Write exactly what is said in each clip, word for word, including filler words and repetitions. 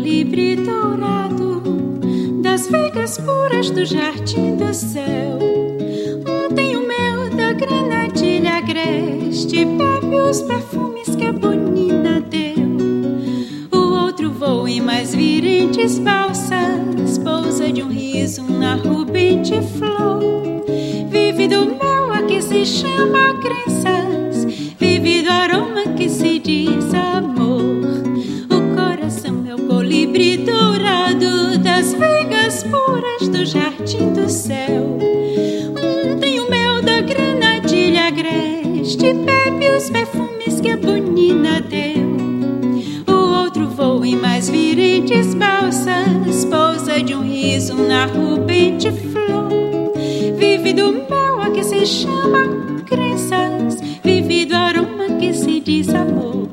colibri dourado das veigas puras do jardim do céu. Um tem o mel da granadilha agreste, bebe os perfumes que a bonina deu. O outro voa em mais virentes balsas, pousa de um riso na rubente flor. Vive do mel a que se chama crenças, vive do aroma que se diz amor. O coração é o colibri dourado das veigas puras do jardim do céu. Um tem o mel da granadilha agreste, bebe os perfumes que a bonina deu. O outro voa em mais virentes balsas, pousa de um riso na rubente flor. Vive do mel a que se chama crenças, vive do aroma que se diz amor.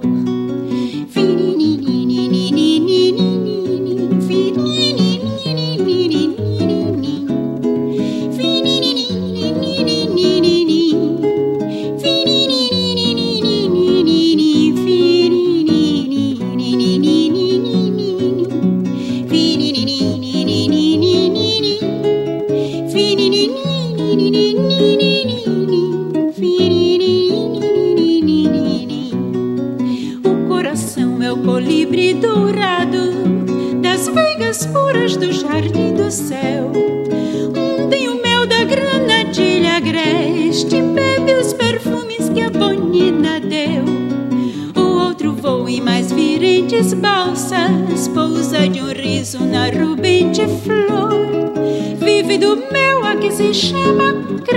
O coração é o colibri dourado das veigas puras do jardim do céu. Um tem o mel da granadilha agreste, bebe os perfumes que a bonina deu. O outro voa em mais virentes balsas, pousa de um riso na rubente flor. Vive do mel a que se chama